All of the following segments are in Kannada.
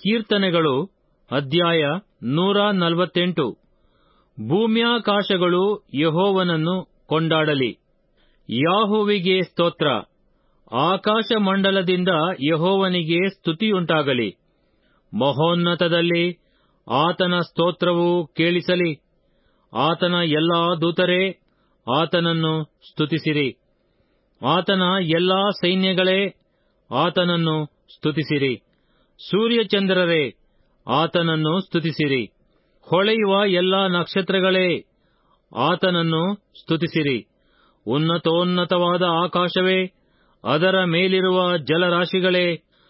ಕೀರ್ತನೆಗಳು ಅಧ್ಯಾಯ 148. ಭೂಮ್ಯಾಕಾಶಗಳು ಯೆಹೋವನನ್ನು ಕೊಂಡಾಡಲಿ. ಯಾಹುವಿಗೆ ಸ್ತೋತ್ರ. ಆಕಾಶ ಮಂಡಲದಿಂದ ಯೆಹೋವನಿಗೆ ಸ್ತುತಿಯುಂಟಾಗಲಿ. ಮಹೋನ್ನತದಲ್ಲಿ ಆತನ ಸ್ತೋತ್ರವು ಕೇಳಿಸಲಿ. ಆತನ ಎಲ್ಲಾ ದೂತರೇ, ಆತನನ್ನು ಸ್ತುತಿಸಿರಿ. ಆತನ ಎಲ್ಲಾ ಸೈನ್ಯಗಳೇ, ಆತನನ್ನು ಸ್ತುತಿಸಿರಿ. ಸೂರ್ಯಚಂದ್ರರೇ, ಆತನನ್ನು ಸ್ತುತಿಸಿರಿ. ಹೊಳೆಯುವ ಎಲ್ಲಾ ನಕ್ಷತ್ರಗಳೇ, ಆತನನ್ನು ಸ್ತುತಿಸಿರಿ. ಉನ್ನತೋನ್ನತವಾದ ಆಕಾಶವೇ, ಅದರ ಮೇಲಿರುವ ಜಲರಾಶಿಗಳೇ,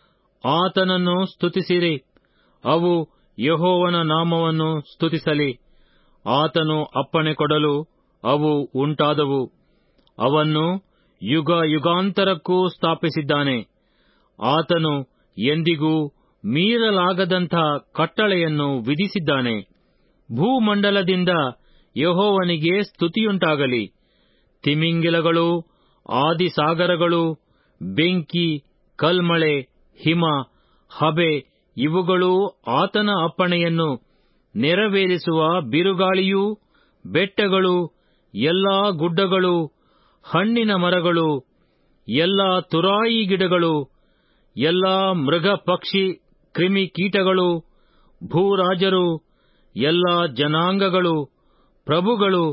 ಆತನನ್ನು ಸ್ತುತಿಸಿರಿ. ಅವು ಯೆಹೋವನ ನಾಮವನ್ನು ಸ್ತುತಿಸಲಿ. ಆತನು ಅಪ್ಪಣೆ ಕೊಡಲು ಅವು ಉಂಟಾದವು. ಅವನ್ನು ಯುಗ ಯುಗಾಂತರಕ್ಕೂ ಸ್ಥಾಪಿಸಿದ್ದಾನೆ. ಆತನು ಎಂದಿಗೂ ಮೀರಲಾಗದಂಥ ಕಟ್ಟಳೆಯನ್ನು ವಿಧಿಸಿದ್ದಾನೆ. ಭೂಮಂಡಲದಿಂದ ಯೆಹೋವನಿಗೆ ಸ್ತುತಿಯುಂಟಾಗಲಿ. ತಿಮಿಂಗಿಲಗಳು, ಆದಿಸಾಗರಗಳು, ಬೆಂಕಿ, ಕಲ್ಮಳೆ, ಹಿಮ, ಹಬೆ ಇವುಗಳೂ ಆತನ ಅಪ್ಪಣೆಯನ್ನು ನೆರವೇರಿಸುವ ಬಿರುಗಾಳಿಯೂ, ಬೆಟ್ಟಗಳು, ಎಲ್ಲಾ ಗುಡ್ಡಗಳು, ಹಣ್ಣಿನ ಮರಗಳು, ಎಲ್ಲಾ ತುರಾಯಿ ಗಿಡಗಳು, ಎಲ್ಲಾ ಮೃಗ ಪಕ್ಷಿ ಕ್ರಿಮಿಕೀಟಗಳು, ಭೂರಾಜರು, ಎಲ್ಲಾ ಜನಾಂಗಗಳು, ಪ್ರಭುಗಳು,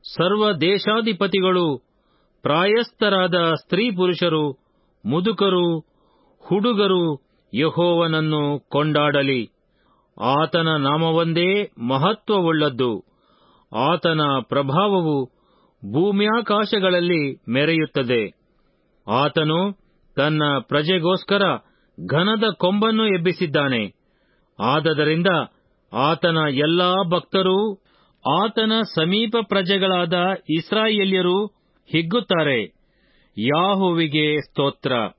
ಸರ್ವದೇಶಾಧಿಪತಿಗಳು, ಪ್ರಾಯಸ್ಥರಾದ ಸ್ತ್ರೀ ಪುರುಷರು, ಮುದುಕರು, ಹುಡುಗರು ಯೆಹೋವನನ್ನು ಕೊಂಡಾಡಲಿ. ಆತನ ನಾಮವೊಂದೇ ಮಹತ್ವವುಳ್ಳದ್ದು. ಆತನ ಪ್ರಭಾವವು ಭೂಮ್ಯಾಕಾಶಗಳಲ್ಲಿ ಮೆರೆಯುತ್ತದೆ. ಆತನು ತನ್ನ ಪ್ರಜೆಗೋಸ್ಕರ ಘನದ ಕೊಂಬನ್ನು ಎಬ್ಬಿಸಿದ್ದಾನೆ. ಆದದರಿಂದ ಆತನ ಎಲ್ಲಾ ಭಕ್ತರೂ, ಆತನ ಸಮೀಪ ಪ್ರಜೆಗಳಾದ ಇಸ್ರಾಯೇಲ್ಯರೂ ಹಿಗ್ಗುತ್ತಾರೆ. ಯಾಹುವಿಗೆ ಸ್ತೋತ್ರ.